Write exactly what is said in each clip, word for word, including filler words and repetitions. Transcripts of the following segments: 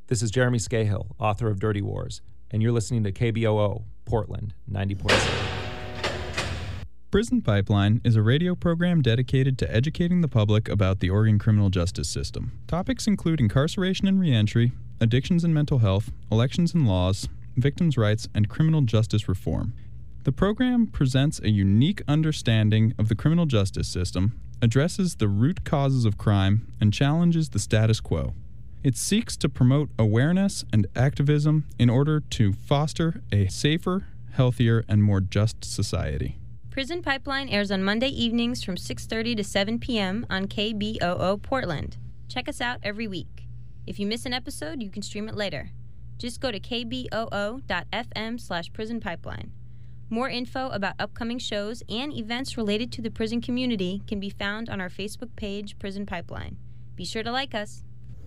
This is Jeremy Scahill, author of Dirty Wars, and you're listening to K B O O, Portland, ninety point seven. Prison Pipeline is a radio program dedicated to educating the public about the Oregon criminal justice system. Topics include incarceration and reentry, addictions and mental health, elections and laws, victims' rights, and criminal justice reform. The program presents a unique understanding of the criminal justice system, addresses the root causes of crime, and challenges the status quo. It seeks to promote awareness and activism in order to foster a safer, healthier, and more just society. Prison Pipeline airs on Monday evenings from six thirty to seven p.m. on K B O O Portland. Check us out every week. If you miss an episode, you can stream it later. Just go to kboo.fm slash prison pipeline. More info about upcoming shows and events related to the prison community can be found on our Facebook page, Prison Pipeline. Be sure to like us.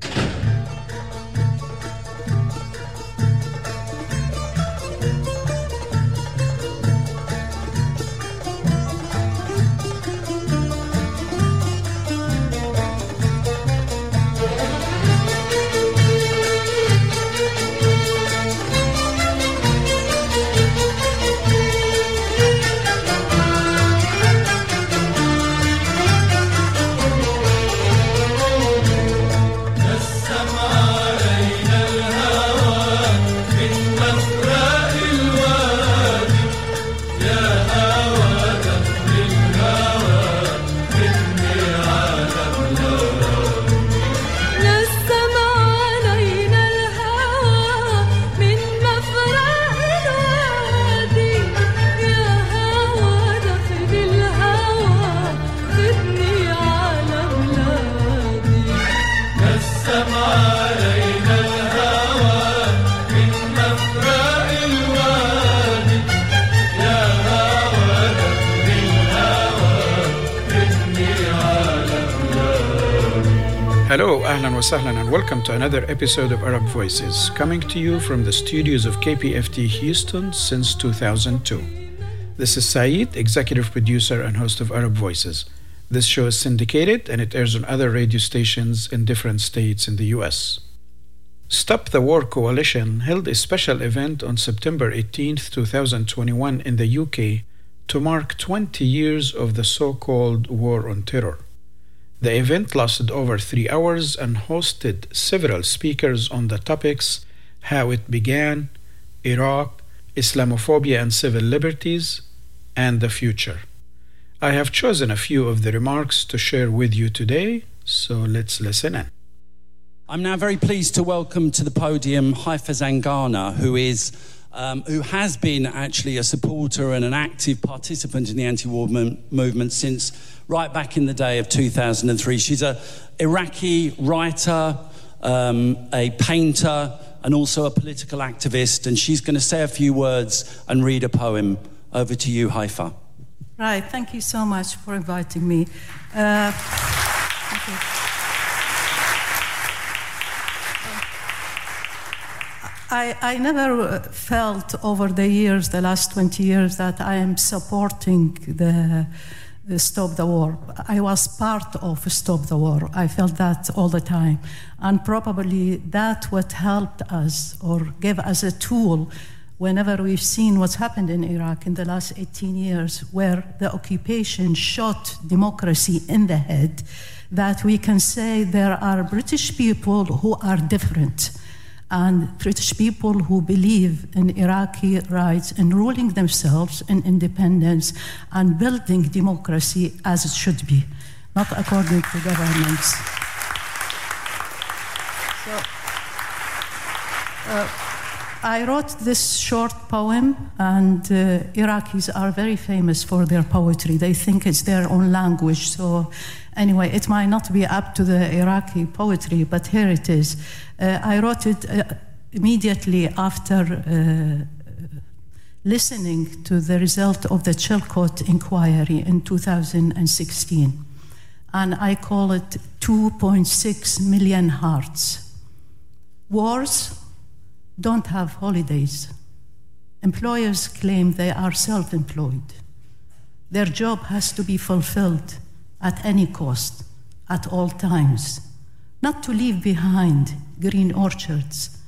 Hello, ahlan wa sahlan, and welcome to another episode of Arab Voices, coming to you from the studios of K P F T Houston since two thousand two. This is Saeed, executive producer and host of Arab Voices. This show is syndicated and it airs on other radio stations in different states in the U S. Stop the War Coalition held a special event on September eighteenth, twenty twenty-one in the U K to mark twenty years of the so-called War on Terror. The event lasted over three hours and hosted several speakers on the topics how it began, Iraq, Islamophobia and civil liberties, and the future. I have chosen a few of the remarks to share with you today, so let's listen in. I'm now very pleased to welcome to the podium Haifa Zangana, who is Um, who has been actually a supporter and an active participant in the anti-war mo- movement since right back in the day of two thousand three. She's an Iraqi writer, um, a painter, and also a political activist, and she's going to say a few words and read a poem. Over to you, Haifa. Right, thank you so much for inviting me. Uh, thank you. I, I never felt over the years, the last twenty years, that I am supporting the, the Stop the War. I was part of Stop the War. I felt that all the time. And probably that what helped us or gave us a tool whenever we've seen what's happened in Iraq in the last eighteen years, where the occupation shot democracy in the head, that we can say there are British people who are different. And British people who believe in Iraqi rights and ruling themselves in independence and building democracy as it should be, not according to governments. So, uh, I wrote this short poem, and uh, Iraqis are very famous for their poetry. They think it's their own language. So anyway, it might not be up to the Iraqi poetry, but here it is. Uh, I wrote it uh, immediately after uh, listening to the result of the Chilcot inquiry in two thousand sixteen. And I call it two point six million hearts. Wars don't have holidays. Employers claim they are self-employed. Their job has to be fulfilled at any cost, at all times, not to leave behind green orchards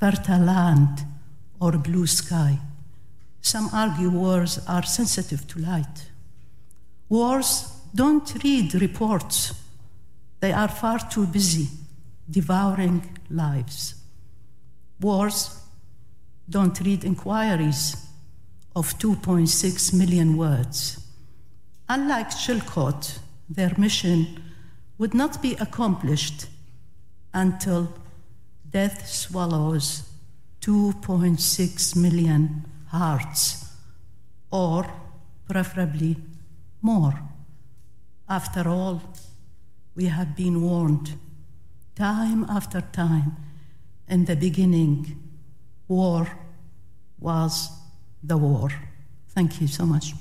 fertile land, or blue sky. Some argue wars are sensitive to light. Wars don't read reports. They are far too busy devouring lives. Wars don't read inquiries of two point six million words. Unlike Chilcot, their mission would not be accomplished until death swallows two point six million hearts, or preferably more. After all, we have been warned time after time. In the beginning, war was the war. Thank you so much.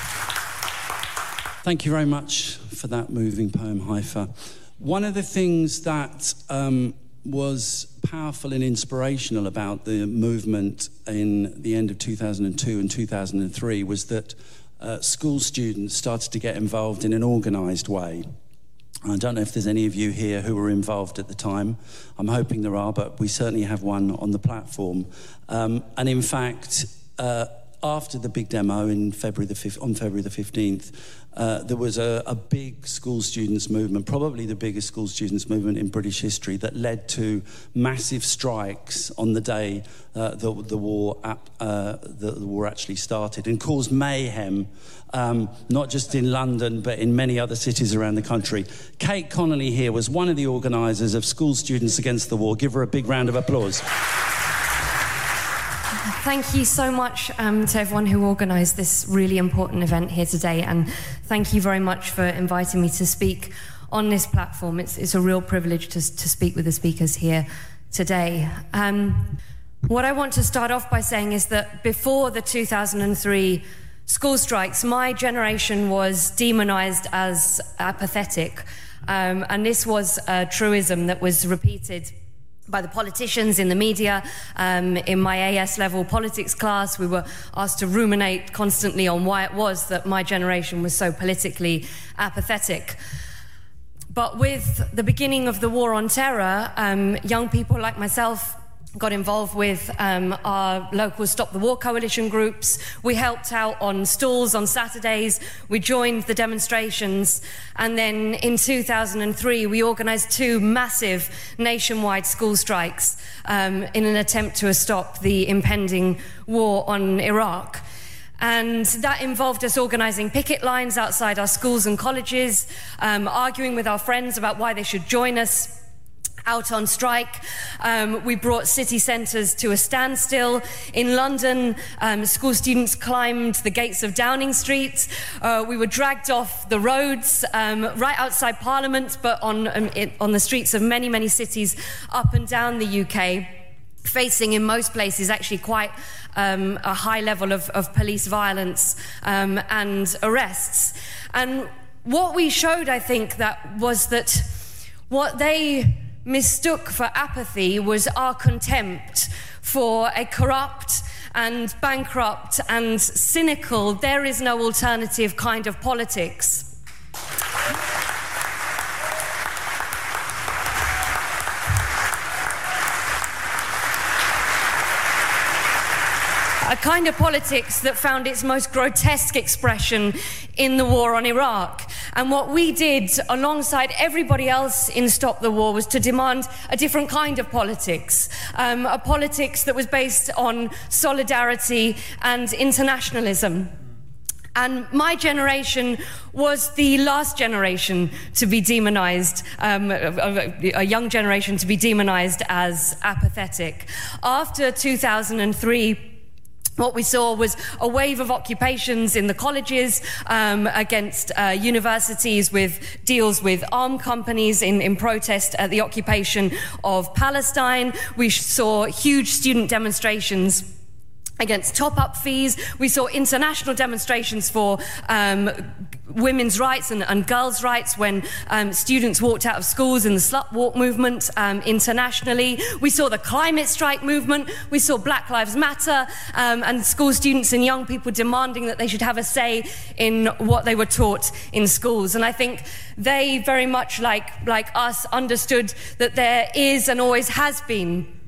Thank you very much for that moving poem, Haifa. One of the things that um, was powerful and inspirational about the movement in the end of two thousand two and two thousand three was that uh, school students started to get involved in an organised way. I don't know if there's any of you here who were involved at the time. I'm hoping there are, but we certainly have one on the platform. Um, and in fact, uh, after the big demo in February the fifth, on February the fifteenth, uh, there was a, a big school students movement, probably the biggest school students movement in British history, that led to massive strikes on the day uh, the, the war uh, the, the war actually started, and caused mayhem, um, not just in London but in many other cities around the country. Kate Connolly here was one of the organisers of School Students Against the War. Give her a big round of applause. Thank you so much um, to everyone who organised this really important event here today, and thank you very much for inviting me to speak on this platform. It's, it's a real privilege to, to speak with the speakers here today. Um, what I want to start off by saying is that before the two thousand three school strikes, my generation was demonised as apathetic, um, and this was a truism that was repeated by the politicians in the media. Um, in my A S level politics class, we were asked to ruminate constantly on why it was that my generation was so politically apathetic. But with the beginning of the War on Terror, um, young people like myself got involved with um, our local Stop the War Coalition groups. We helped out on stalls on Saturdays. We joined the demonstrations. And then in two thousand three, we organised two massive nationwide school strikes um, in an attempt to stop the impending war on Iraq. And that involved us organising picket lines outside our schools and colleges, um, arguing with our friends about why they should join us out on strike. Um, we brought city centres to a standstill. In London, um, school students climbed the gates of Downing Street. Uh, we were dragged off the roads um, right outside Parliament, but on, um, it, on the streets of many, many cities up and down the U K, facing in most places actually quite um, a high level of, of police violence um, and arrests. And what we showed, I think, that was that what they mistook for apathy was our contempt for a corrupt and bankrupt and cynical, there is no alternative kind of politics. A kind of politics that found its most grotesque expression in the war on Iraq. And what we did alongside everybody else in Stop the War was to demand a different kind of politics, um, a politics that was based on solidarity and internationalism. And my generation was the last generation to be demonised, um, a, a young generation to be demonised as apathetic. After two thousand three, what we saw was a wave of occupations in the colleges um, against uh, universities, with deals with armed companies in, in protest at the occupation of Palestine. We saw huge student demonstrations against top-up fees. We saw international demonstrations for um, women's rights and, and girls' rights when um, students walked out of schools in the Slut Walk movement um, internationally. We saw the climate strike movement. We saw Black Lives Matter um, and school students and young people demanding that they should have a say in what they were taught in schools. And I think they, very much like, like us, understood that there is and always has been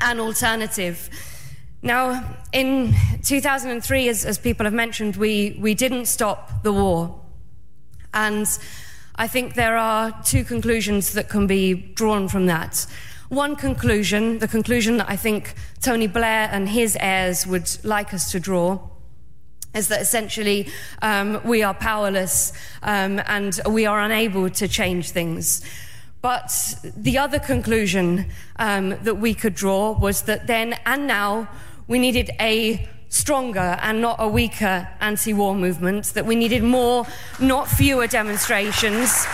an alternative. Now, in two thousand three, as, as people have mentioned, we, we didn't stop the war. And I think there are two conclusions that can be drawn from that. One conclusion, the conclusion that I think Tony Blair and his heirs would like us to draw, is that essentially um, we are powerless um, and we are unable to change things. But the other conclusion um, that we could draw was that then and now we needed a stronger and not a weaker anti-war movement, that we needed more, not fewer demonstrations,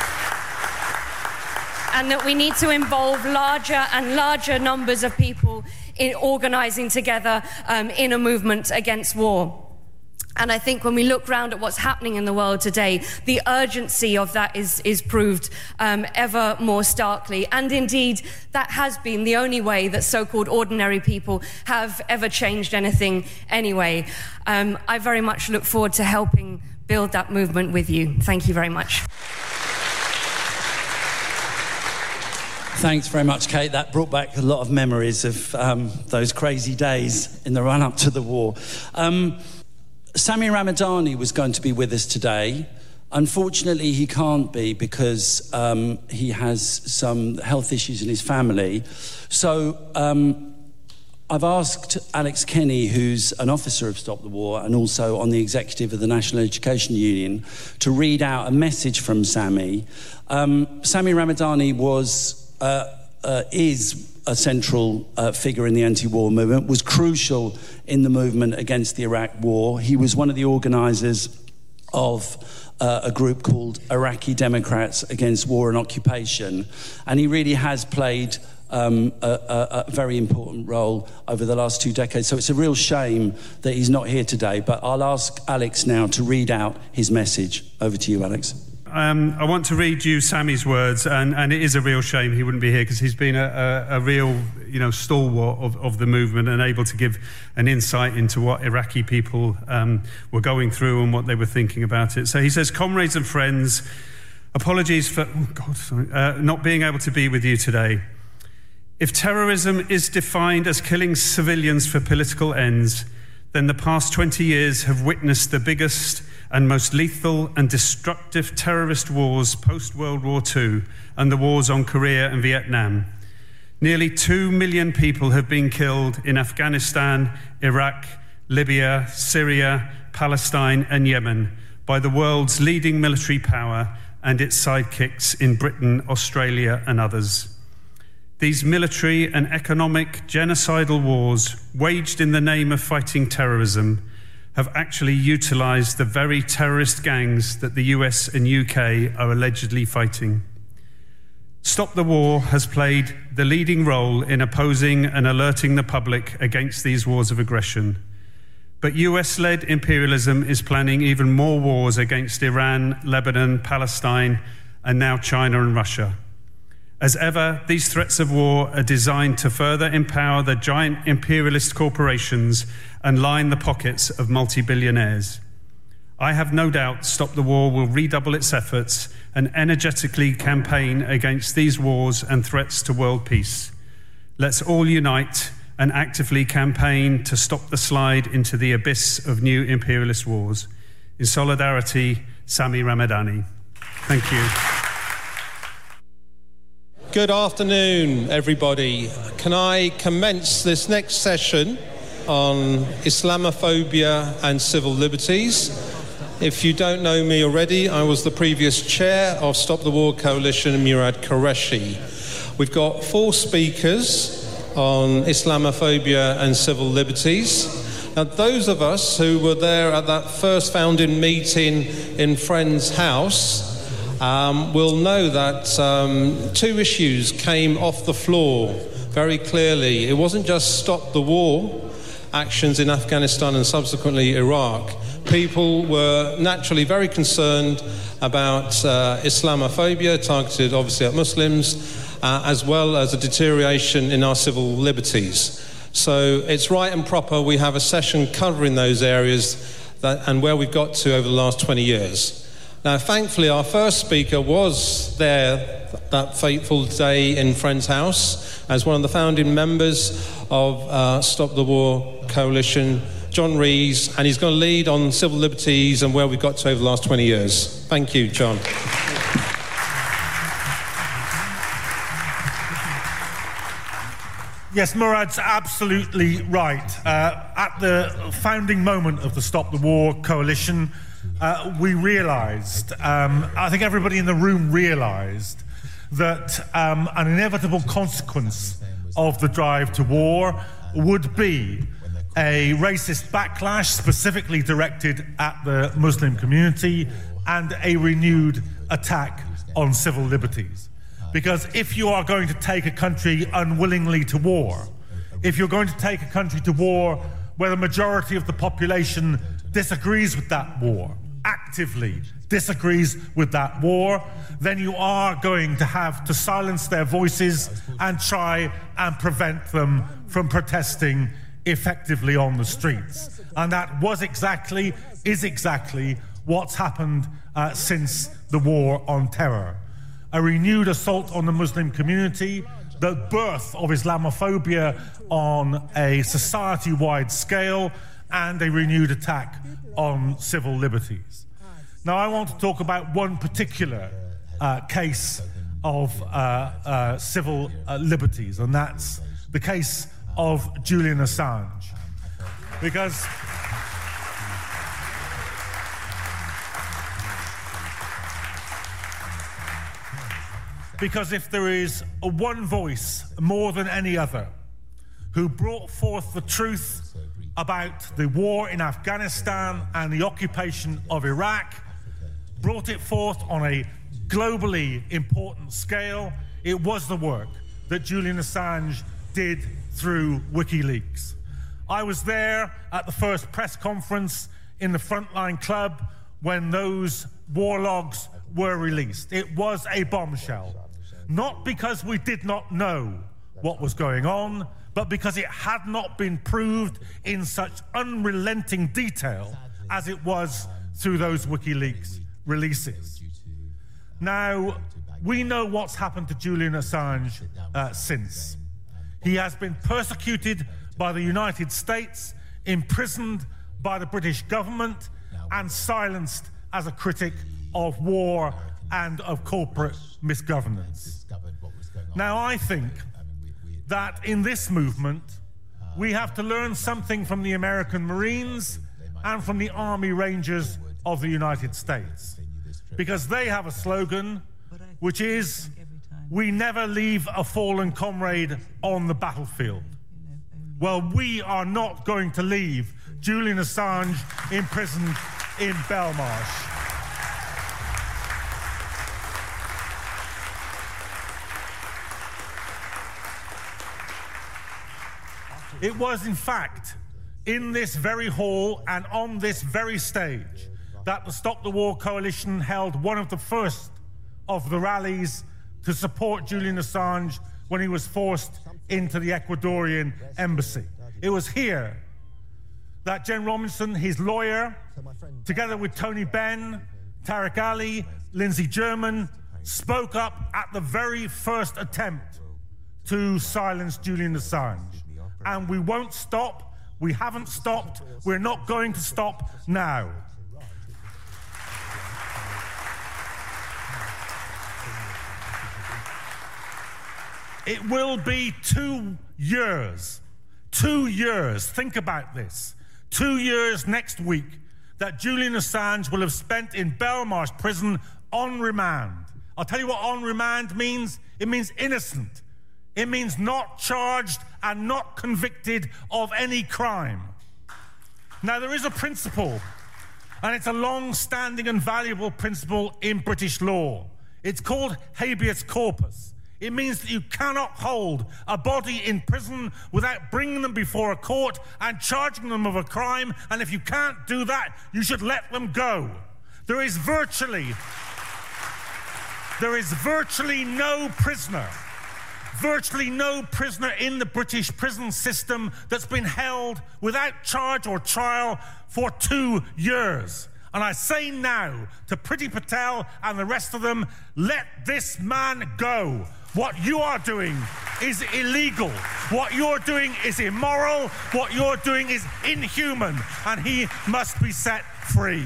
and that we need to involve larger and larger numbers of people in organising together um, in a movement against war. And I think when we look round at what's happening in the world today, the urgency of that is, is proved um, ever more starkly. And indeed, that has been the only way that so-called ordinary people have ever changed anything anyway. Um, I very much look forward to helping build that movement with you. Thank you very much. Thanks very much, Kate. That brought back a lot of memories of um, those crazy days in the run-up to the war. Um, Sami Ramadani was going to be with us today. Unfortunately, he can't be because um, he has some health issues in his family. So um, I've asked Alex Kenny, who's an officer of Stop the War and also on the executive of the National Education Union, to read out a message from Sami. Um, Sami Ramadani was, uh, uh, is a central uh, figure in the anti-war movement, was crucial in the movement against the Iraq war. He was one of the organisers of uh, a group called Iraqi Democrats Against War and Occupation, and he really has played um, a, a, a very important role over the last two decades. So it's a real shame that he's not here today, but I'll ask Alex now to read out his message. Over to you, Alex. Um, I want to read you Sami's words, and, and it is a real shame he wouldn't be here because he's been a, a, a real, you know, stalwart of, of the movement and able to give an insight into what Iraqi people um, were going through and what they were thinking about it. So he says, "Comrades and friends, apologies for oh God, sorry, uh, not being able to be with you today. If terrorism is defined as killing civilians for political ends, then the past twenty years have witnessed the biggest and most lethal and destructive terrorist wars post-World War Two and the wars on Korea and Vietnam. Nearly two million people have been killed in Afghanistan, Iraq, Libya, Syria, Palestine and Yemen by the world's leading military power and its sidekicks in Britain, Australia and others. These military and economic genocidal wars, waged in the name of fighting terrorism, have actually utilised the very terrorist gangs that the U S and U K are allegedly fighting. Stop the War has played the leading role in opposing and alerting the public against these wars of aggression. But U S-led imperialism is planning even more wars against Iran, Lebanon, Palestine, and now China and Russia. As ever, these threats of war are designed to further empower the giant imperialist corporations and line the pockets of multi-billionaires. I have no doubt Stop the War will redouble its efforts and energetically campaign against these wars and threats to world peace. Let's all unite and actively campaign to stop the slide into the abyss of new imperialist wars. In solidarity, Sami Ramadani." Thank you. Good afternoon, everybody. Can I commence this next session on Islamophobia and civil liberties? If you don't know me already, I was the previous chair of Stop the War Coalition, Murad Qureshi. We've got four speakers on Islamophobia and civil liberties. Now, those of us who were there at that first founding meeting in Friends House Um, will know that um, two issues came off the floor very clearly. It wasn't just stop the war actions in Afghanistan and subsequently Iraq. People were naturally very concerned about uh, Islamophobia, targeted obviously at Muslims, uh, as well as a deterioration in our civil liberties. So it's right and proper we have a session covering those areas that, and where we've got to over the last twenty years. Now, thankfully, our first speaker was there that fateful day in Friends House as one of the founding members of uh, Stop the War Coalition, John Rees, and he's going to lead on civil liberties and where we've got to over the last twenty years. Thank you, John. Yes, Murad's absolutely right. Uh, at the founding moment of the Stop the War Coalition, uh, we realised, um, I think everybody in the room realised, that um, an inevitable consequence of the drive to war would be a racist backlash specifically directed at the Muslim community and a renewed attack on civil liberties. Because if you are going to take a country unwillingly to war, if you're going to take a country to war where the majority of the population disagrees with that war, actively disagrees with that war, then you are going to have to silence their voices and try and prevent them from protesting effectively on the streets. And that was exactly, is exactly what's happened uh, since the war on terror. A renewed assault on the Muslim community, the birth of Islamophobia on a society-wide scale, and a renewed attack on civil liberties. Now, I want to talk about one particular uh, case of uh, uh, civil uh, liberties, and that's the case of Julian Assange. Because Because if there is a one voice more than any other who brought forth the truth about the war in Afghanistan and the occupation of Iraq, brought it forth on a globally important scale, it was the work that Julian Assange did through WikiLeaks. I was there at the first press conference in the Frontline Club when those war logs were released. It was a bombshell. Not because we did not know what was going on, but because it had not been proved in such unrelenting detail as it was through those WikiLeaks releases. Now, we know what's happened to Julian Assange uh, since. He has been persecuted by the United States, imprisoned by the British government, and silenced as a critic of war and of corporate misgovernance. Now, I think that in this movement, we have to learn something from the American Marines and from the Army Rangers of the United States, because they have a slogan, which is, "We never leave a fallen comrade on the battlefield." Well, we are not going to leave Julian Assange imprisoned in Belmarsh. It was, in fact, in this very hall and on this very stage that the Stop the War Coalition held one of the first of the rallies to support Julian Assange when he was forced into the Ecuadorian embassy. It was here that Jen Robinson, his lawyer, together with Tony Benn, Tariq Ali, Lindsay German, spoke up at the very first attempt to silence Julian Assange. And we won't stop. We haven't stopped. We're not going to stop now. It will be two years. Two years. Think about this. Two years next week that Julian Assange will have spent in Belmarsh prison on remand. I'll tell you what on remand means. It means innocent. It means not charged and not convicted of any crime. Now, there is a principle, and it's a long-standing and valuable principle in British law. It's called habeas corpus. It means that you cannot hold a body in prison without bringing them before a court and charging them of a crime, and if you can't do that, you should let them go. There is virtually, there is virtually no prisoner Virtually no prisoner in the British prison system that's been held without charge or trial for two years. And I say now to Priti Patel and the rest of them, let this man go. What you are doing is illegal. What you're doing is immoral. What you're doing is inhuman. And he must be set free.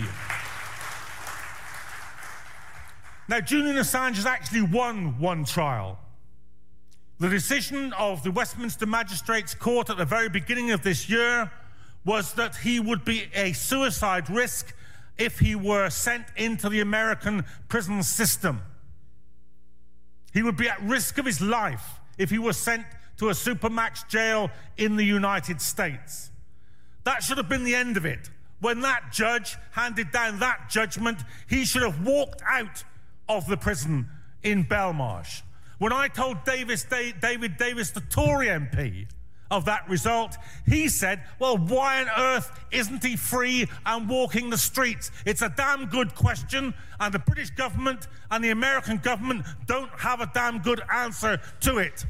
Now, Julian Assange has actually won one trial. The decision of the Westminster Magistrates Court at the very beginning of this year was that he would be a suicide risk if he were sent into the American prison system. He would be at risk of his life if he was sent to a supermax jail in the United States. That should have been the end of it. When that judge handed down that judgment, he should have walked out of the prison in Belmarsh. When I told Davis, David Davis, the Tory M P, of that result, he said, well, why on earth isn't he free and walking the streets? It's a damn good question, and the British government and the American government don't have a damn good answer to it.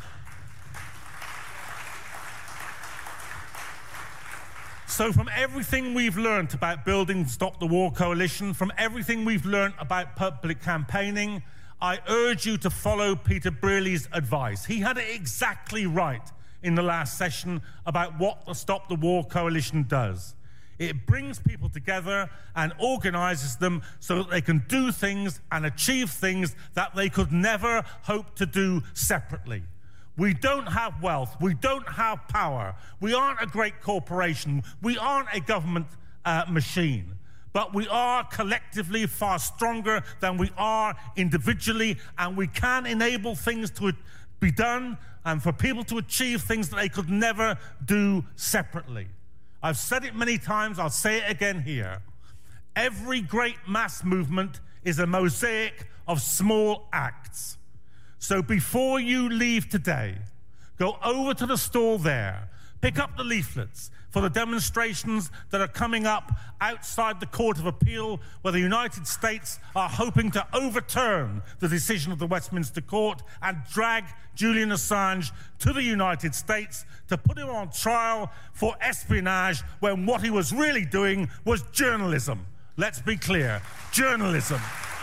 So from everything we've learned about building Stop the War Coalition, from everything we've learned about public campaigning, I urge you to follow Peter Brearley's advice. He had it exactly right in the last session about what the Stop the War Coalition does. It brings people together and organizes them so that they can do things and achieve things that they could never hope to do separately. We don't have wealth. We don't have power. We aren't a great corporation. We aren't a government uh, machine. But we are collectively far stronger than we are individually, and we can enable things to be done and for people to achieve things that they could never do separately. I've said it many times, I'll say it again here. Every great mass movement is a mosaic of small acts. So before you leave today, go over to the stall there, pick up the leaflets for the demonstrations that are coming up outside the Court of Appeal, where the United States are hoping to overturn the decision of the Westminster Court and drag Julian Assange to the United States to put him on trial for espionage when what he was really doing was journalism. Let's be clear, journalism.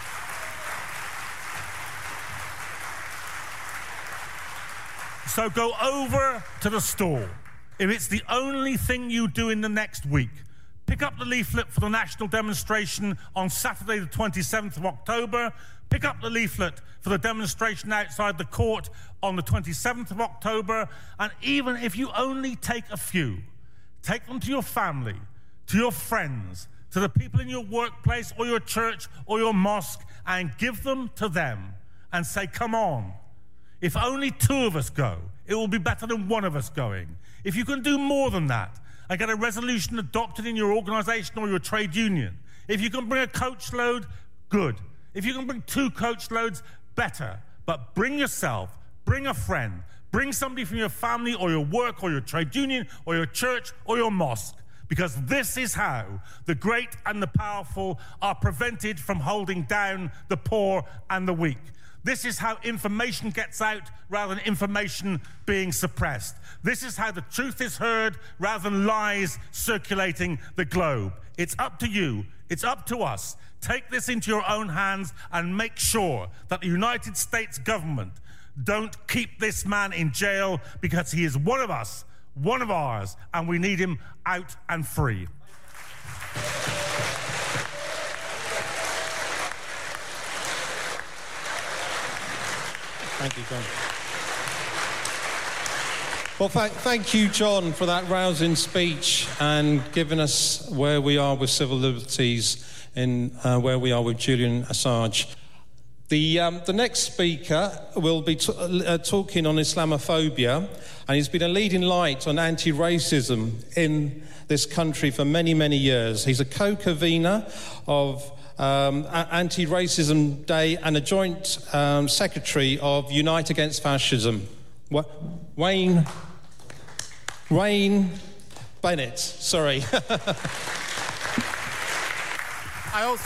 So go over to the stall. If it's the only thing you do in the next week, pick up the leaflet for the national demonstration on Saturday the twenty-seventh of October, pick up the leaflet for the demonstration outside the court on the twenty-seventh of October, and even if you only take a few, take them to your family, to your friends, to the people in your workplace or your church or your mosque, and give them to them and say, come on. If only two of us go, it will be better than one of us going. If you can do more than that and get a resolution adopted in your organization or your trade union, if you can bring a coach load, good. If you can bring two coach loads, better. But bring yourself, bring a friend, bring somebody from your family or your work or your trade union or your church or your mosque, because this is how the great and the powerful are prevented from holding down the poor and the weak. This is how information gets out rather than information being suppressed. This is how the truth is heard rather than lies circulating the globe. It's up to you. It's up to us. Take this into your own hands and make sure that the United States government don't keep this man in jail, because he is one of us, one of ours, and we need him out and free. Thank you, John. Well, th- thank you, John, for that rousing speech and giving us where we are with civil liberties and uh, where we are with Julian Assange. The, um, the next speaker will be t- uh, talking on Islamophobia, and he's been a leading light on anti-racism in this country for many, many years. He's a co-convener of Um, Anti-Racism Day and a joint um, secretary of Unite Against Fascism. Wa- Wayne, Wayne Bennett, sorry. I, also,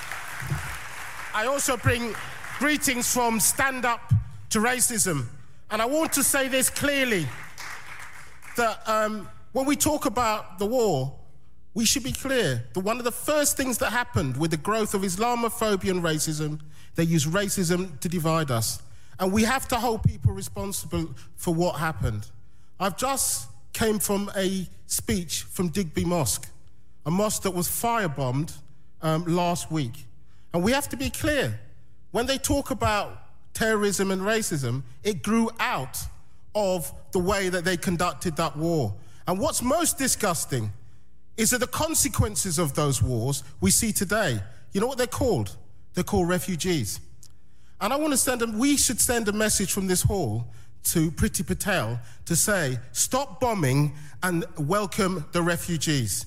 I also bring greetings from Stand Up to Racism. And I want to say this clearly, that um, when we talk about the war, we should be clear that one of the first things that happened with the growth of Islamophobia and racism, they used racism to divide us. And we have to hold people responsible for what happened. I've just came from a speech from Digby Mosque, a mosque that was firebombed um, last week. And we have to be clear, when they talk about terrorism and racism, it grew out of the way that they conducted that war. And what's most disgusting is that the consequences of those wars we see today. You know what they're called? They're called refugees. And I want to send them, we should send a message from this hall to Priti Patel to say, stop bombing and welcome the refugees.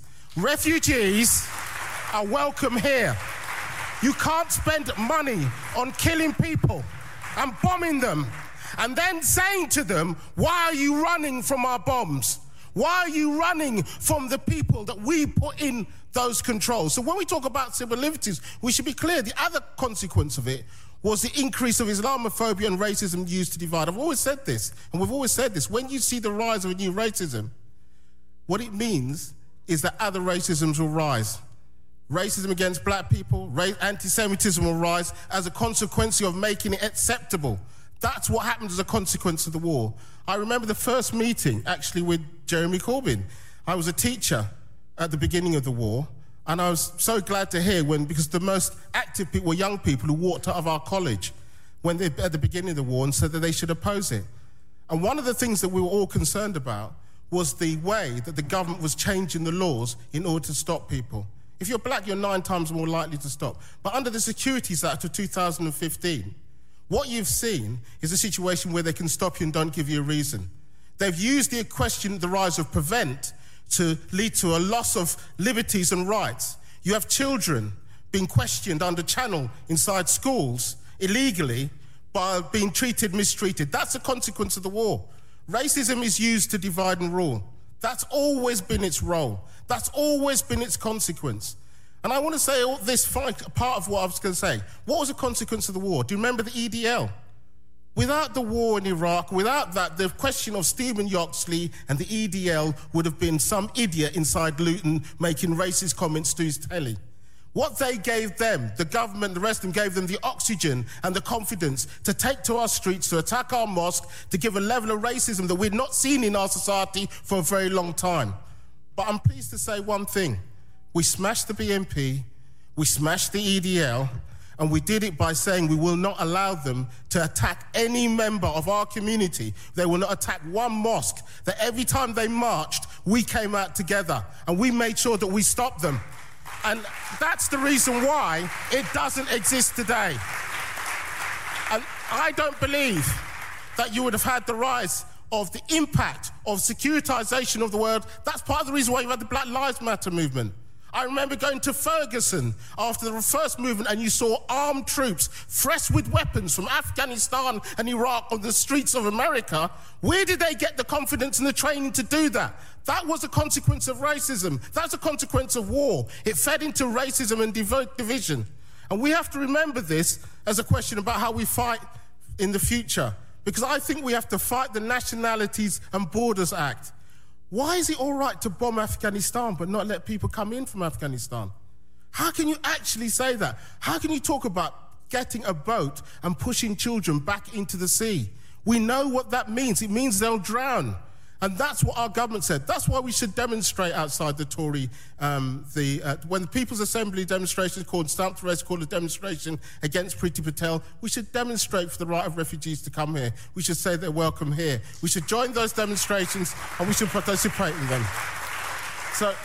Refugees are welcome here. You can't spend money on killing people and bombing them and then saying to them, why are you running from our bombs? Why are you running from the people that we put in those controls? So when we talk about civil liberties, we should be clear. The other consequence of it was the increase of Islamophobia and racism used to divide. I've always said this, and we've always said this. When you see the rise of a new racism, what it means is that other racisms will rise. Racism against black people, anti-Semitism will rise as a consequence of making it acceptable. That's what happened as a consequence of the war. I remember the first meeting, actually, with Jeremy Corbyn. I was a teacher at the beginning of the war, and I was so glad to hear when, because the most active people were young people who walked out of our college when they, at the beginning of the war, and said that they should oppose it. And one of the things that we were all concerned about was the way that the government was changing the laws in order to stop people. If you're black, you're nine times more likely to stop. But under the Securities Act of two thousand fifteen, what you've seen is a situation where they can stop you and don't give you a reason. They've used the question, the rise of prevent, to lead to a loss of liberties and rights. You have children being questioned under channel inside schools illegally by being treated, mistreated. That's a consequence of the war. Racism is used to divide and rule. That's always been its role. That's always been its consequence. And I want to say all this part of what I was going to say. What was the consequence of the war? Do you remember the E D L? Without the war in Iraq, without that, the question of Stephen Yoxley and the E D L would have been some idiot inside Luton making racist comments to his telly. What they gave them, the government, the rest of them gave them the oxygen and the confidence to take to our streets, to attack our mosque, to give a level of racism that we'd not seen in our society for a very long time. But I'm pleased to say one thing. We smashed the B N P, we smashed the E D L, and we did it by saying we will not allow them to attack any member of our community. They will not attack one mosque. That every time they marched, we came out together and we made sure that we stopped them. And that's the reason why it doesn't exist today. And I don't believe that you would have had the rise of the impact of securitization of the world. That's part of the reason why you had the Black Lives Matter movement. I remember going to Ferguson after the first movement and you saw armed troops fresh with weapons from Afghanistan and Iraq on the streets of America. Where did they get the confidence and the training to do that? That was a consequence of racism. That's a consequence of war. It fed into racism and div- division. And we have to remember this as a question about how we fight in the future. Because I think we have to fight the Nationalities and Borders Act. Why is it all right to bomb Afghanistan but not let people come in from Afghanistan? How can you actually say that? How can you talk about getting a boat and pushing children back into the sea? We know what that means. It means they'll drown. And that's what our government said. That's why we should demonstrate outside the Tory, um, the, uh, when the People's Assembly demonstration is called, Stamp to Rest called a demonstration against Priti Patel, we should demonstrate for the right of refugees to come here. We should say they're welcome here. We should join those demonstrations and we should participate in them. So,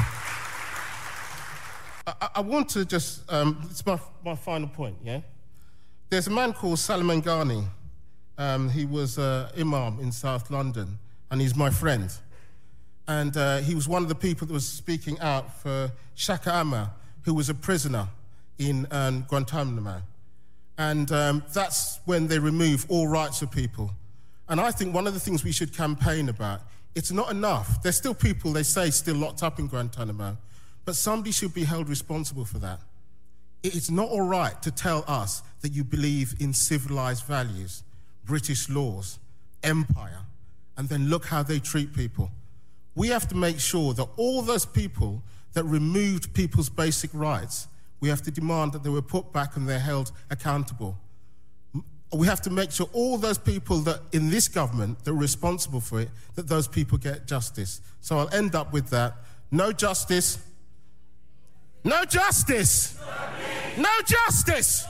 I, I want to just, um, it's my, my final point, yeah? There's a man called Salman Ghani. Um, he was uh, Imam in South London. And he's my friend. And uh, he was one of the people that was speaking out for Shaka Amar, who was a prisoner in um, Guantanamo. And um, that's when they remove all rights of people. And I think one of the things we should campaign about, it's not enough. There's still people, they say, still locked up in Guantanamo. But somebody should be held responsible for that. It's not all right to tell us that you believe in civilized values, British laws, empire, and then look how they treat people. We have to make sure that all those people that removed people's basic rights, we have to demand that they were put back and they're held accountable. We have to make sure all those people that in this government that are responsible for it, that those people get justice. So I'll end up with that. No justice. No justice. No justice.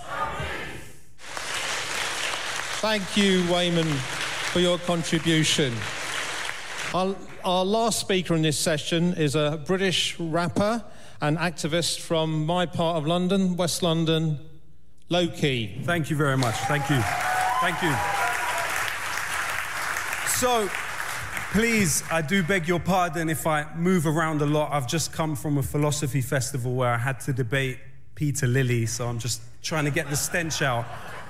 Thank you, Wayman, for your contribution. Our, our last speaker in this session is a British rapper and activist from my part of London, West London, Low-Key. Thank you very much. Thank you. Thank you. So, please, I do beg your pardon if I move around a lot. I've just come from a philosophy festival where I had to debate Peter Lilly, so I'm just trying to get the stench out.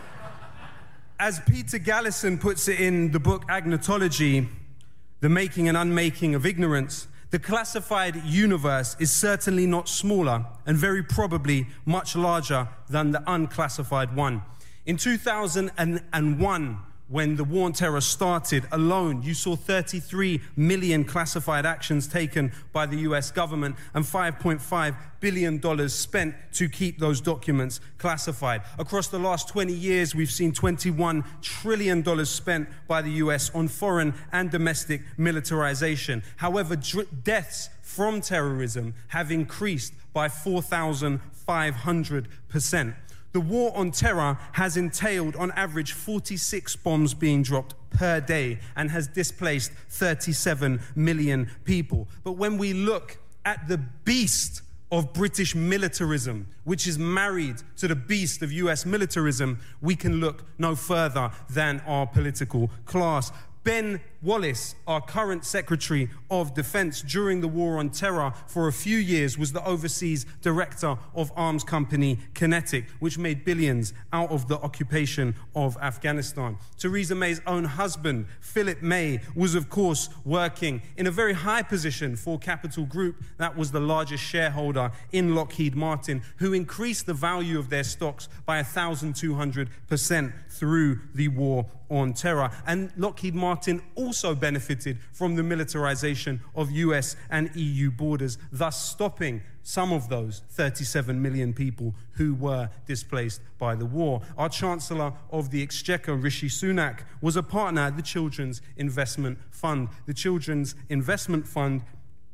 As Peter Gallison puts it in the book Agnotology, The Making and Unmaking of Ignorance, the classified universe is certainly not smaller and very probably much larger than the unclassified one. In two thousand one, when the war on terror started alone, you saw thirty-three million classified actions taken by the U S government and five point five billion dollars spent to keep those documents classified. Across the last twenty years, we've seen twenty-one trillion dollars spent by the U S on foreign and domestic militarization. However, deaths from terrorism have increased by four thousand five hundred percent. The war on terror has entailed, on average, forty-six bombs being dropped per day and has displaced thirty-seven million people. But when we look at the beast of British militarism, which is married to the beast of U S militarism, we can look no further than our political class. Ben Wallace, our current Secretary of Defense during the war on terror for a few years, was the overseas director of arms company Kinetic, which made billions out of the occupation of Afghanistan. Theresa May's own husband, Philip May, was of course working in a very high position for Capital Group, that was the largest shareholder in Lockheed Martin, who increased the value of their stocks by one thousand two hundred percent through the war on terror. And Lockheed Martin also benefited from the militarization of U S and E U borders, thus stopping some of those thirty-seven million people who were displaced by the war. Our Chancellor of the Exchequer, Rishi Sunak, was a partner at the Children's Investment Fund. The Children's Investment Fund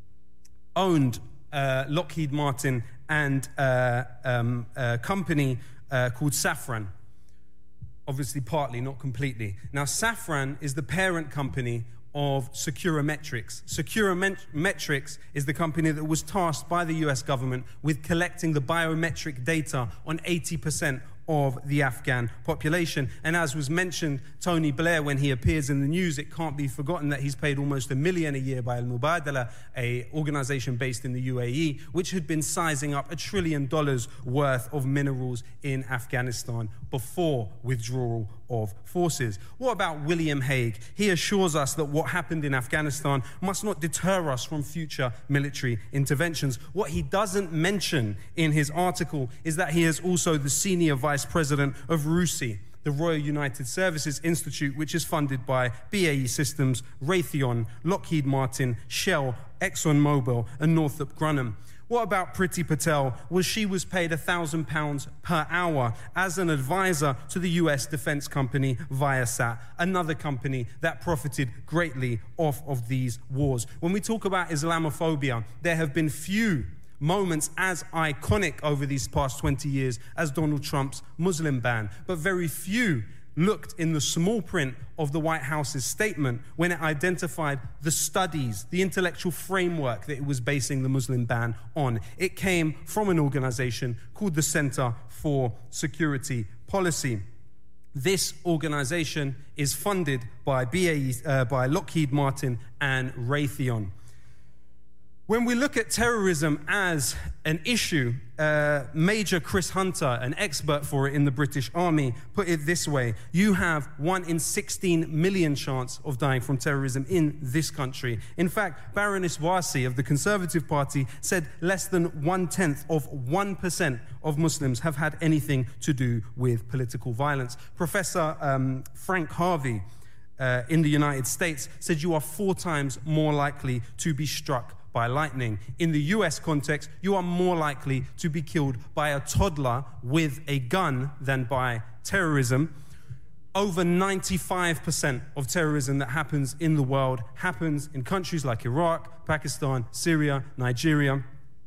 owned uh, Lockheed Martin and uh, um, a company uh, called Safran. Obviously partly, not completely. Now, Safran is the parent company of Securametrics. Securametrics is the company that was tasked by the U S government with collecting the biometric data on eighty percent of the Afghan population. And as was mentioned, Tony Blair, when he appears in the news, it can't be forgotten that he's paid almost a million a year by Al-Mubadala, a organization based in the U A E, which had been sizing up a trillion dollars worth of minerals in Afghanistan before withdrawal of forces. What about William Hague? He assures us that what happened in Afghanistan must not deter us from future military interventions. What he doesn't mention in his article is that he is also the senior vice president of RUSI, the Royal United Services Institute, which is funded by B A E Systems, Raytheon, Lockheed Martin, Shell, ExxonMobil, and Northrop Grumman. What about Priti Patel? Well, she was paid one thousand pounds per hour as an advisor to the U S defense company Viasat, another company that profited greatly off of these wars. When we talk about Islamophobia, there have been few moments as iconic over these past twenty years as Donald Trump's Muslim ban, but very few looked in the small print of the White House's statement when it identified the studies, the intellectual framework that it was basing the Muslim ban on. It came from an organization called the Center for Security Policy. This organization is funded by B A E, uh, by Lockheed Martin and Raytheon. When we look at terrorism as an issue, uh, Major Chris Hunter, an expert for it in the British Army, put it this way: you have one in sixteen million chance of dying from terrorism in this country. In fact, Baroness Warsi of the Conservative Party said less than one-tenth of one percent of Muslims have had anything to do with political violence. Professor um, Frank Harvey uh, in the United States said you are four times more likely to be struck by lightning. In the U S context, you are more likely to be killed by a toddler with a gun than by terrorism. Over ninety-five percent of terrorism that happens in the world happens in countries like Iraq, Pakistan, Syria, Nigeria.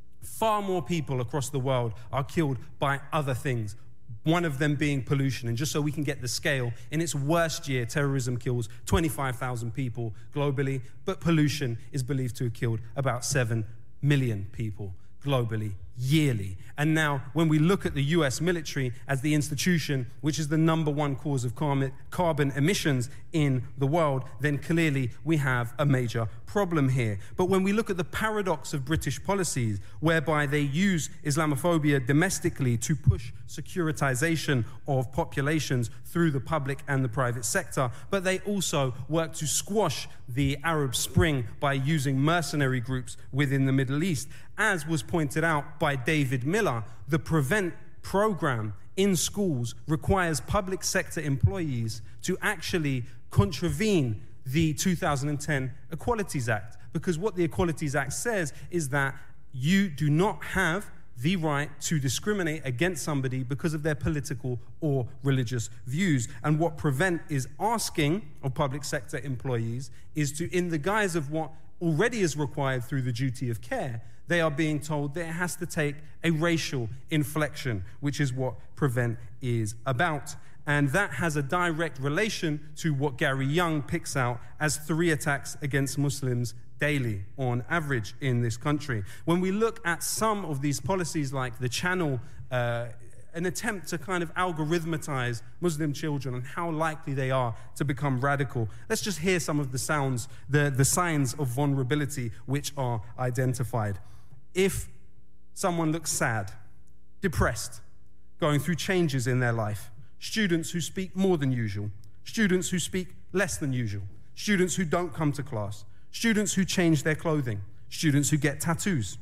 Far more people across the world are killed by other things, one of them being pollution. And just so we can get the scale, in its worst year, terrorism kills twenty-five thousand people globally, but pollution is believed to have killed about seven million people globally yearly. And now, when we look at the U S military as the institution which is the number one cause of carbon emissions in the world, then clearly we have a major problem here. But when we look at the paradox of British policies, whereby they use Islamophobia domestically to push securitization of populations through the public and the private sector, but they also work to squash the Arab Spring by using mercenary groups within the Middle East. As was pointed out by David Miller, the PREVENT program in schools requires public sector employees to actually contravene the two thousand ten Equalities Act, because what the Equalities Act says is that you do not have the right to discriminate against somebody because of their political or religious views. And what PREVENT is asking of public sector employees is to, in the guise of what already is required through the duty of care, they are being told that it has to take a racial inflection, which is what PREVENT is about. And that has a direct relation to what Gary Young picks out as three attacks against Muslims daily on average in this country. When we look at some of these policies like the Channel, uh, an attempt to kind of algorithmatize Muslim children and how likely they are to become radical. Let's just hear some of the sounds, the, the signs of vulnerability which are identified. If someone looks sad, depressed, going through changes in their life, students who speak more than usual, students who speak less than usual, students who don't come to class, students who change their clothing, students who get tattoos.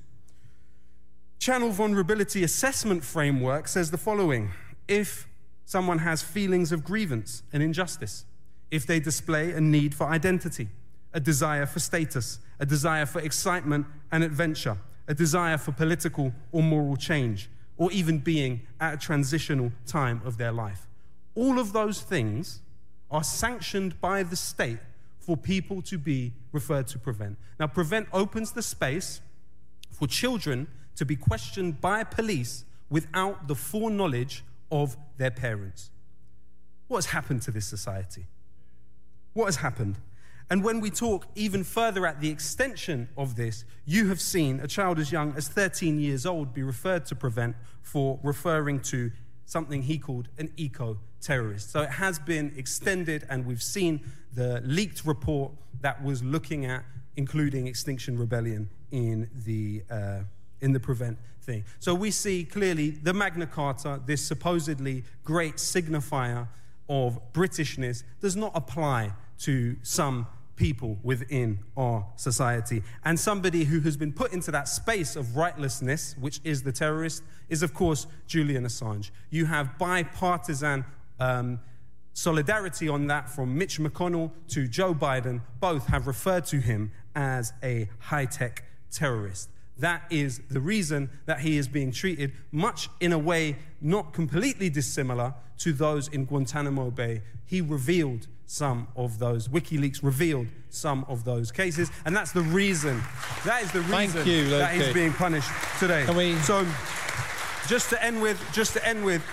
Channel Vulnerability Assessment Framework says the following: if someone has feelings of grievance and injustice, if they display a need for identity, a desire for status, a desire for excitement and adventure, a desire for political or moral change, or even being at a transitional time of their life. All of those things are sanctioned by the state for people to be referred to PREVENT. Now, PREVENT opens the space for children to be questioned by police without the foreknowledge of their parents. What has happened to this society? What has happened? And when we talk even further at the extension of this, you have seen a child as young as thirteen years old be referred to PREVENT for referring to something he called an eco-terrorist. So it has been extended, and we've seen the leaked report that was looking at including Extinction Rebellion in the uh, in the PREVENT thing. So we see clearly the Magna Carta, this supposedly great signifier of Britishness, does not apply to some people within our society. And somebody who has been put into that space of rightlessness, which is the terrorist, is of course Julian Assange. You have bipartisan um, solidarity on that from Mitch McConnell to Joe Biden. Both have referred to him as a high-tech terrorist. That is the reason that he is being treated much in a way not completely dissimilar to those in Guantanamo Bay. He revealed some of those, WikiLeaks revealed some of those cases, and that's the reason, that is the reason you, that he's being punished today. Can we... So, just to end with, just to end with,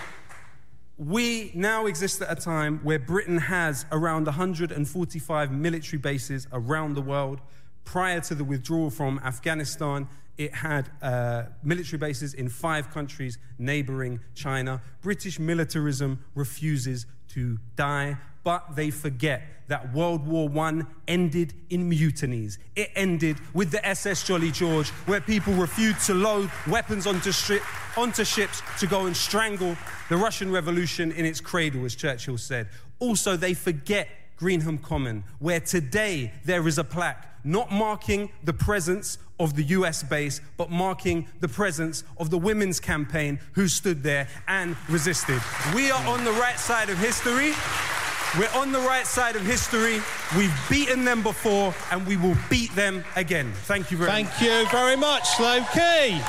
we now exist at a time where Britain has around one hundred forty-five military bases around the world. Prior to the withdrawal from Afghanistan, it had uh, military bases in five countries neighboring China. British militarism refuses to die, but they forget that World War One ended in mutinies. It ended with the S S Jolly George, where people refused to load weapons onto, stri- onto ships to go and strangle the Russian Revolution in its cradle, as Churchill said. Also, they forget Greenham Common, where today there is a plaque not marking the presence of the U S base, but marking the presence of the women's campaign who stood there and resisted. We are on the right side of history. We're on the right side of history. We've beaten them before, and we will beat them again. Thank you very Thank much. Thank you very much, Loki.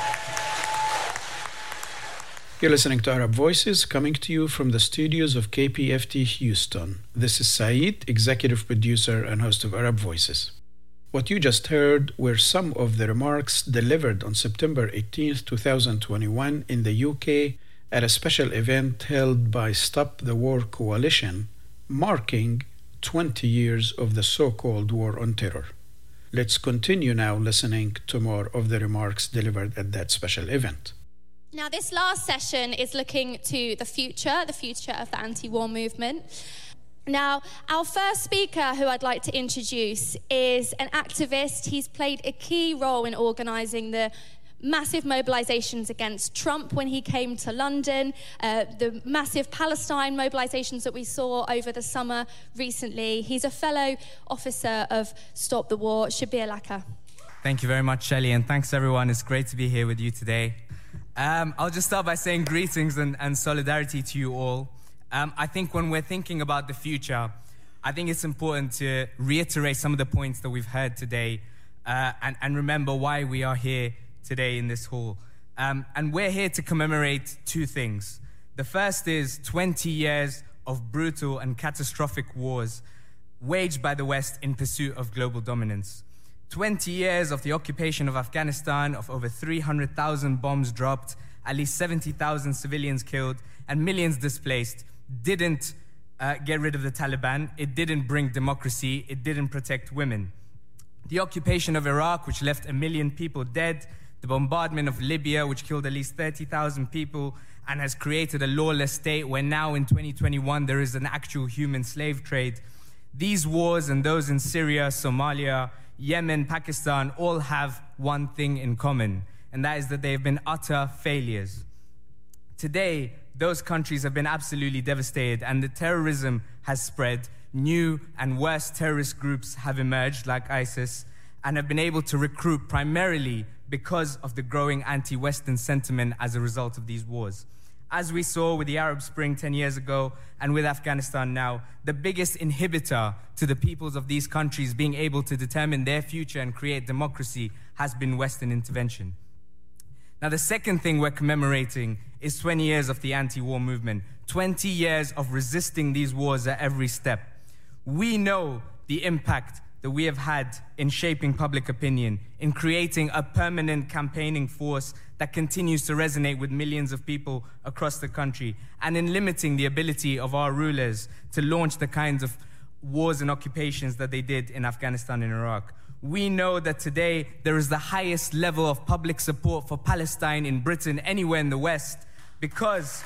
You're listening to Arab Voices, coming to you from the studios of K P F T Houston. This is Saeed, executive producer and host of Arab Voices. What you just heard were some of the remarks delivered on September eighteenth, twenty twenty-one in the U K at a special event held by Stop the War Coalition, marking twenty years of the so-called War on Terror. Let's continue now listening to more of the remarks delivered at that special event. Now, this last session is looking to the future, the future of the anti-war movement. Now, our first speaker who I'd like to introduce is an activist. He's played a key role in organising the massive mobilisations against Trump when he came to London, uh, the massive Palestine mobilisations that we saw over the summer recently. He's a fellow officer of Stop the War, Shabir Laka. Thank you very much, Shelley, and thanks everyone. It's great to be here with you today. Um, I'll just start by saying greetings and, and solidarity to you all. Um, I think when we're thinking about the future, I think it's important to reiterate some of the points that we've heard today uh, and, and remember why we are here today in this hall. Um, and we're here to commemorate two things. The first is twenty years of brutal and catastrophic wars waged by the West in pursuit of global dominance. twenty years of the occupation of Afghanistan, of over three hundred thousand bombs dropped, at least seventy thousand civilians killed, and millions displaced, didn't uh, get rid of the Taliban. It didn't bring democracy. It didn't protect women. The occupation of Iraq, which left a million people dead, the bombardment of Libya, which killed at least thirty thousand people and has created a lawless state where now in twenty twenty-one there is an actual human slave trade. These wars and those in Syria, Somalia, Yemen, Pakistan all have one thing in common, and that is that they have been utter failures. Today, those countries have been absolutely devastated, and the terrorism has spread. New and worse terrorist groups have emerged, like ISIS, and have been able to recruit primarily because of the growing anti-Western sentiment as a result of these wars. As we saw with the Arab Spring ten years ago and with Afghanistan now, the biggest inhibitor to the peoples of these countries being able to determine their future and create democracy has been Western intervention. Now, the second thing we're commemorating is twenty years of the anti-war movement, twenty years of resisting these wars at every step. We know the impact that we have had in shaping public opinion, in creating a permanent campaigning force that continues to resonate with millions of people across the country, and in limiting the ability of our rulers to launch the kinds of wars and occupations that they did in Afghanistan and Iraq. We know that today there is the highest level of public support for Palestine in Britain, anywhere in the West, because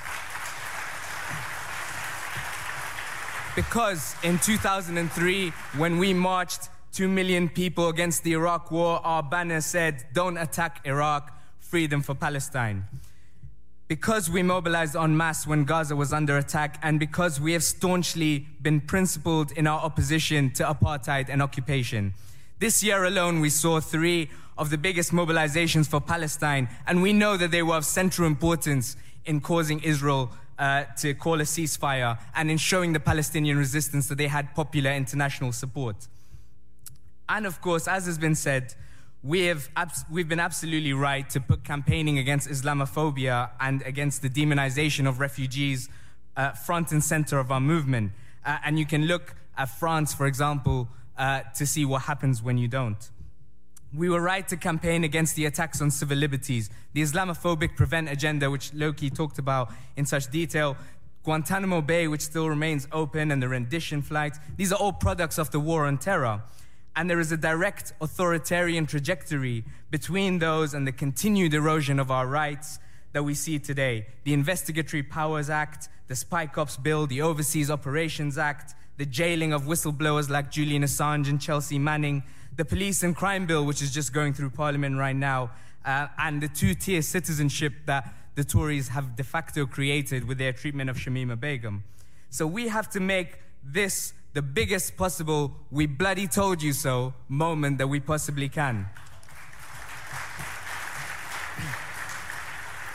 Because in two thousand three, when we marched two million people against the Iraq war, our banner said, "Don't attack Iraq, freedom for Palestine." Because we mobilized en masse when Gaza was under attack, and because we have staunchly been principled in our opposition to apartheid and occupation. This year alone, we saw three of the biggest mobilizations for Palestine, and we know that they were of central importance in causing Israel Uh, to call a ceasefire and in showing the Palestinian resistance that they had popular international support. And of course, as has been said, we have abs- we've been absolutely right to put campaigning against Islamophobia and against the demonization of refugees uh, front and center of our movement. Uh, and you can look at France, for example, uh, to see what happens when you don't. We were right to campaign against the attacks on civil liberties, the Islamophobic Prevent agenda, which Loki talked about in such detail, Guantanamo Bay, which still remains open, and the rendition flights. These are all products of the war on terror. And there is a direct authoritarian trajectory between those and the continued erosion of our rights that we see today. The Investigatory Powers Act, the Spy Cops Bill, the Overseas Operations Act, the jailing of whistleblowers like Julian Assange and Chelsea Manning, the Police and Crime Bill, which is just going through Parliament right now, uh, and the two-tier citizenship that the Tories have de facto created with their treatment of Shamima Begum. So we have to make this the biggest possible "we bloody told you so" moment that we possibly can.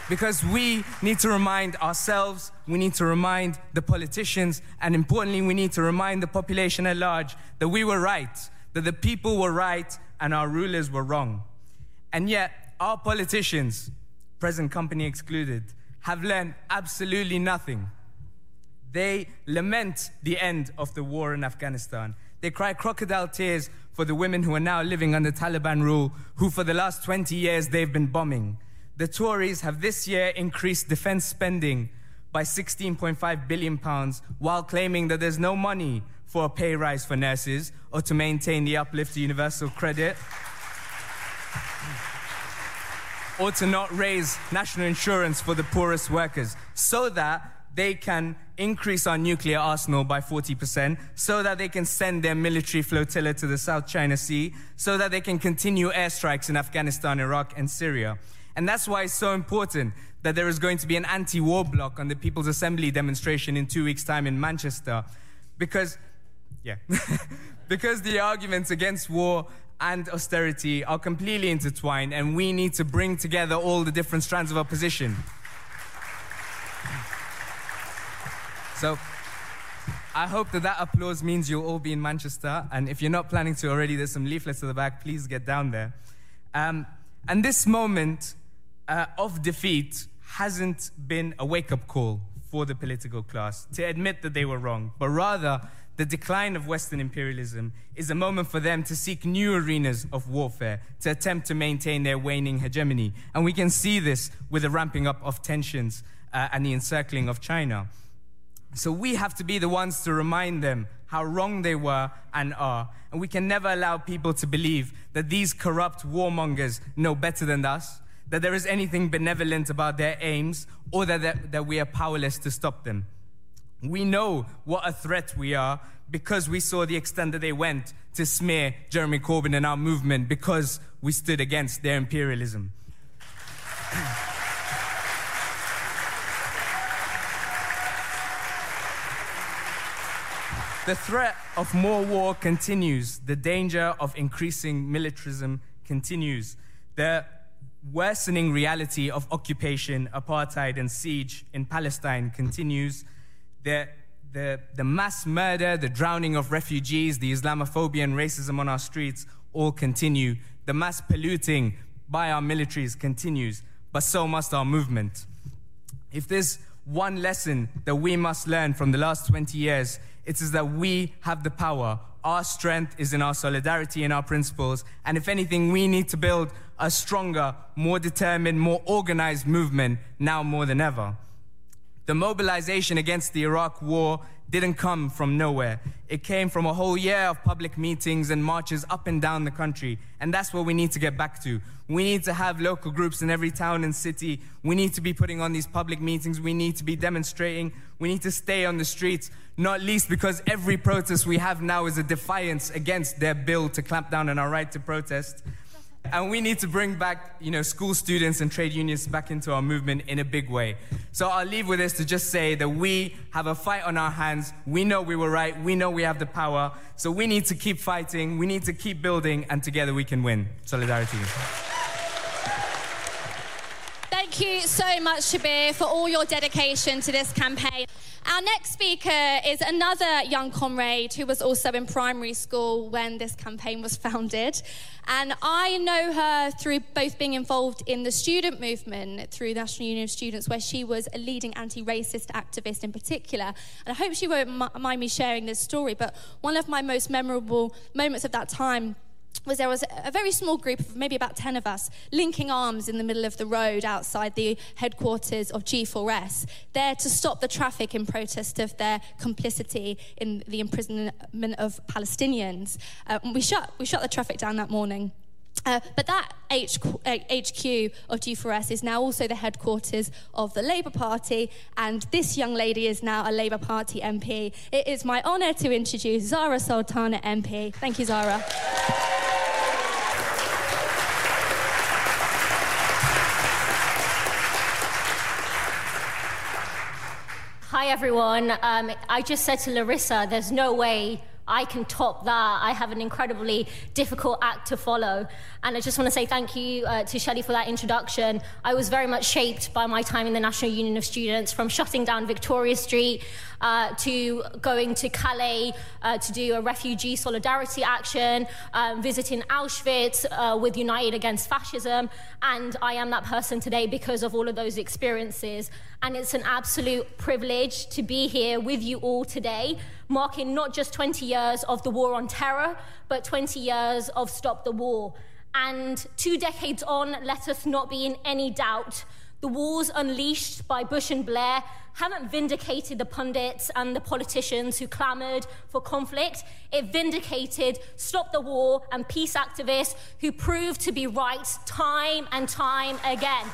Because we need to remind ourselves, we need to remind the politicians, and importantly, we need to remind the population at large that we were right, that the people were right and our rulers were wrong. And yet, our politicians, present company excluded, have learned absolutely nothing. They lament the end of the war in Afghanistan. They cry crocodile tears for the women who are now living under Taliban rule, who for the last twenty years they've been bombing. The Tories have this year increased defense spending by sixteen point five billion pounds, while claiming that there's no money for a pay rise for nurses or to maintain the uplift to universal credit, or to not raise national insurance for the poorest workers, so that they can increase our nuclear arsenal by forty percent, so that they can send their military flotilla to the South China Sea, so that they can continue airstrikes in Afghanistan, Iraq, and Syria. And that's why it's so important that there is going to be an anti-war bloc on the People's Assembly demonstration in two weeks' time in Manchester. Because, yeah, because the arguments against war and austerity are completely intertwined, and we need to bring together all the different strands of opposition. So, I hope that that applause means you'll all be in Manchester, and if you're not planning to already, there's some leaflets at the back, please get down there. Um, and this moment uh, of defeat hasn't been a wake-up call for the political class to admit that they were wrong, but rather the decline of Western imperialism is a moment for them to seek new arenas of warfare, to attempt to maintain their waning hegemony. And we can see this with the ramping up of tensions uh, and the encircling of China. So we have to be the ones to remind them how wrong they were and are. And we can never allow people to believe that these corrupt warmongers know better than us, that there is anything benevolent about their aims, or that, that, that we are powerless to stop them. We know what a threat we are because we saw the extent that they went to smear Jeremy Corbyn and our movement, because we stood against their imperialism. The threat of more war continues. The danger of increasing militarism continues. The worsening reality of occupation, apartheid, and siege in Palestine continues. The, the, the mass murder, the drowning of refugees, the Islamophobia and racism on our streets all continue. The mass polluting by our militaries continues, but so must our movement. If there's one lesson that we must learn from the last twenty years, it is that we have the power. Our strength is in our solidarity and our principles. And if anything, we need to build a stronger, more determined, more organized movement now more than ever. The mobilization against the Iraq war didn't come from nowhere. It came from a whole year of public meetings and marches up and down the country. And that's what we need to get back to. We need to have local groups in every town and city. We need to be putting on these public meetings. We need to be demonstrating. We need to stay on the streets, not least because every protest we have now is a defiance against their bill to clamp down on our right to protest. And we need to bring back, you know, school students and trade unions back into our movement in a big way. So I'll leave with this to just say that we have a fight on our hands. We know we were right. We know we have the power. So we need to keep fighting. We need to keep building, and together we can win. Solidarity. Thank you so much, Shabir, for all your dedication to this campaign. Our next speaker is another young comrade who was also in primary school when this campaign was founded. And I know her through both being involved in the student movement through the National Union of Students, where she was a leading anti-racist activist in particular. And I hope she won't mind me sharing this story, but one of my most memorable moments of that time was there was a very small group of maybe about ten of us linking arms in the middle of the road outside the headquarters of G four S, there to stop the traffic in protest of their complicity in the imprisonment of Palestinians. Uh, we shut we shut the traffic down that morning. Uh, but that H Q of G four S is now also the headquarters of the Labour Party, and this young lady is now a Labour Party M P. It is my honour to introduce Zahra Sultana M P. Thank you, Zahra. Hi, everyone. Um, I just said to Larissa, there's no way I can top that. I have an incredibly difficult act to follow. And I just want to say thank you uh, to Shelley for that introduction. I was very much shaped by my time in the National Union of Students, from shutting down Victoria Street uh, to going to Calais uh, to do a refugee solidarity action, um, visiting Auschwitz uh, with United Against Fascism. And I am that person today because of all of those experiences. And it's an absolute privilege to be here with you all today, marking not just twenty years of the war on terror, but twenty years of Stop the War. And two decades on, let us not be in any doubt, the wars unleashed by Bush and Blair haven't vindicated the pundits and the politicians who clamoured for conflict. It vindicated Stop the War and peace activists who proved to be right time and time again.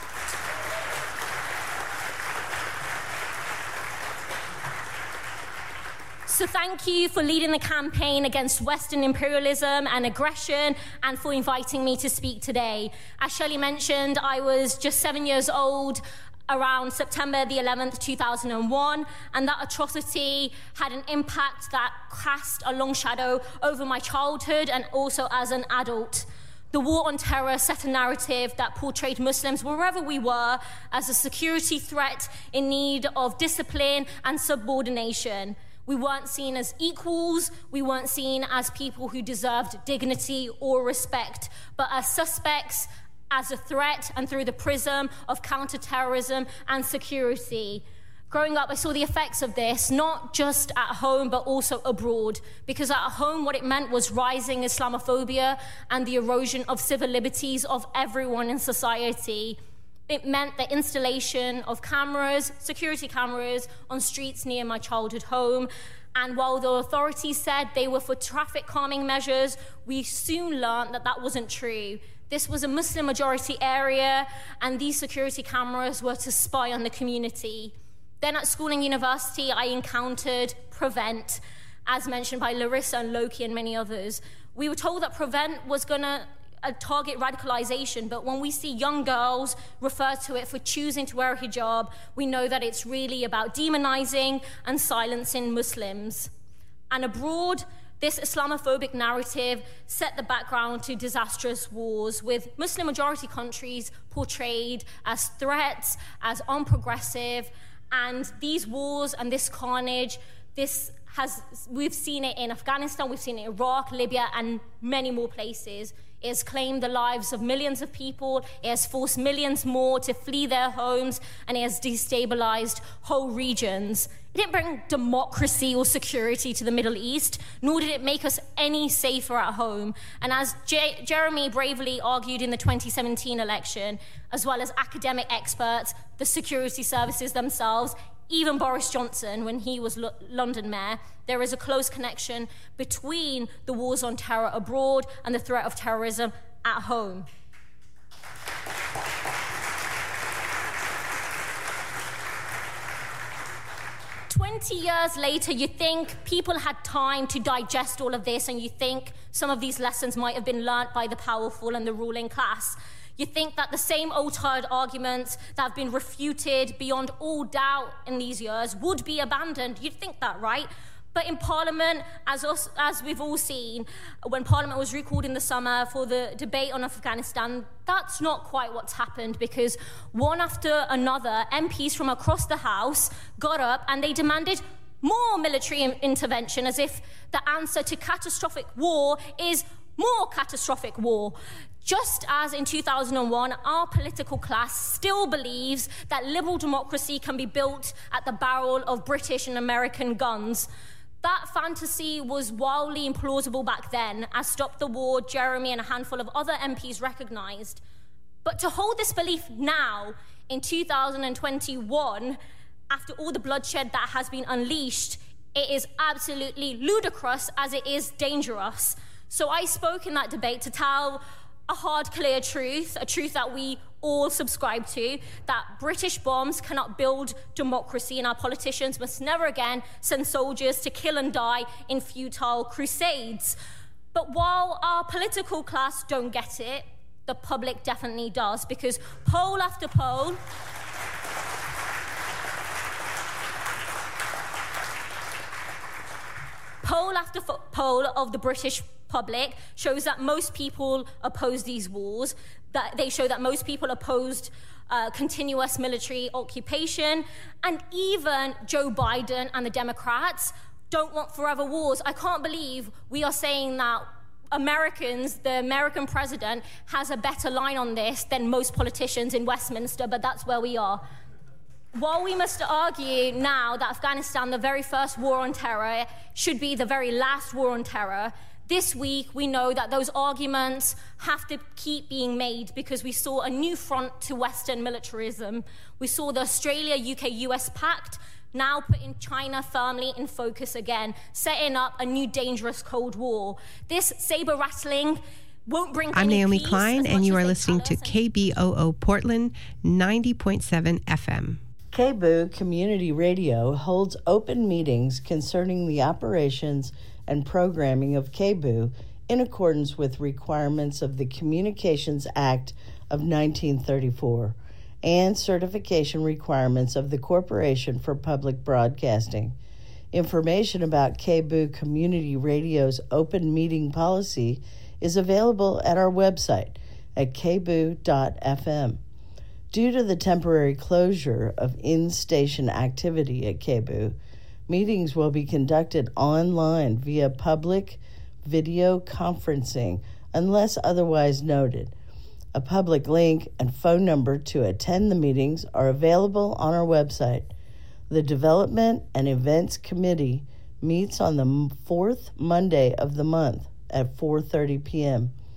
So thank you for leading the campaign against Western imperialism and aggression, and for inviting me to speak today. As Shelley mentioned, I was just seven years old around September the eleventh, two thousand one, and that atrocity had an impact that cast a long shadow over my childhood and also as an adult. The war on terror set a narrative that portrayed Muslims, wherever we were, as a security threat in need of discipline and subordination. We weren't seen as equals, we weren't seen as people who deserved dignity or respect, but as suspects, as a threat, and through the prism of counterterrorism and security. Growing up, I saw the effects of this, not just at home, but also abroad. Because at home, what it meant was rising Islamophobia and the erosion of civil liberties of everyone in society. It meant the installation of cameras, security cameras, on streets near my childhood home. And while the authorities said they were for traffic calming measures, we soon learned that that wasn't true. This was a Muslim majority area, and these security cameras were to spy on the community. Then at school and university, I encountered Prevent, as mentioned by Larissa and Loki and many others. We were told that Prevent was gonna a target radicalization, but when we see young girls refer to it for choosing to wear a hijab, we know that it's really about demonizing and silencing Muslims. And abroad, this Islamophobic narrative set the background to disastrous wars, with Muslim majority countries portrayed as threats, as unprogressive, and these wars and this carnage, this has, we've seen it in Afghanistan, we've seen it in Iraq, Libya, and many more places. It has claimed the lives of millions of people, it has forced millions more to flee their homes, and it has destabilized whole regions. It didn't bring democracy or security to the Middle East, nor did it make us any safer at home. And as J- Jeremy bravely argued in the twenty seventeen election, as well as academic experts, the security services themselves, even Boris Johnson, when he was L- London mayor, there is a close connection between the wars on terror abroad and the threat of terrorism at home. twenty years later, you think people had time to digest all of this, and you think some of these lessons might have been learnt by the powerful and the ruling class. You think that the same old tired arguments that have been refuted beyond all doubt in these years would be abandoned. You'd think that, right? But in Parliament, as, us, as we've all seen, when Parliament was recalled in the summer for the debate on Afghanistan, that's not quite what's happened, because one after another, M Ps from across the House got up and they demanded more military intervention, as if the answer to catastrophic war is more catastrophic war. Just as in two thousand one, our political class still believes that liberal democracy can be built at the barrel of British and American guns. That fantasy was wildly implausible back then, as Stop the War, Jeremy, and a handful of other M Ps recognised. But to hold this belief now, in two thousand twenty-one, after all the bloodshed that has been unleashed, it is absolutely ludicrous as it is dangerous. So I spoke in that debate to tell a hard, clear truth, a truth that we all subscribe to, that British bombs cannot build democracy, and our politicians must never again send soldiers to kill and die in futile crusades. But while our political class don't get it, the public definitely does, because poll after poll, Poll after fo- poll of the British public shows that most people oppose these wars, that they show that most people opposed uh, continuous military occupation, and even Joe Biden and the Democrats don't want forever wars. I can't believe we are saying that Americans, the American president, has a better line on this than most politicians in Westminster, but that's where we are. While we must argue now that Afghanistan, the very first war on terror, should be the very last war on terror, this week we know that those arguments have to keep being made because we saw a new front to Western militarism. We saw the Australia-U K-U S pact now putting China firmly in focus again, setting up a new dangerous Cold War. This saber-rattling won't bring I'm any Naomi peace Klein, as and much you as are they listening tell to us. K B O O Portland, ninety point seven F M. K B O O Community Radio holds open meetings concerning the operations and programming of K B O O in accordance with requirements of the Communications Act of nineteen thirty-four and certification requirements of the Corporation for Public Broadcasting. Information about K B O O Community Radio's open meeting policy is available at our website at k b o o dot f m. Due to the temporary closure of in-station activity at K B O O, meetings will be conducted online via public video conferencing unless otherwise noted. A public link and phone number to attend the meetings are available on our website. The Development and Events Committee meets on the fourth Monday of the month at four thirty p.m.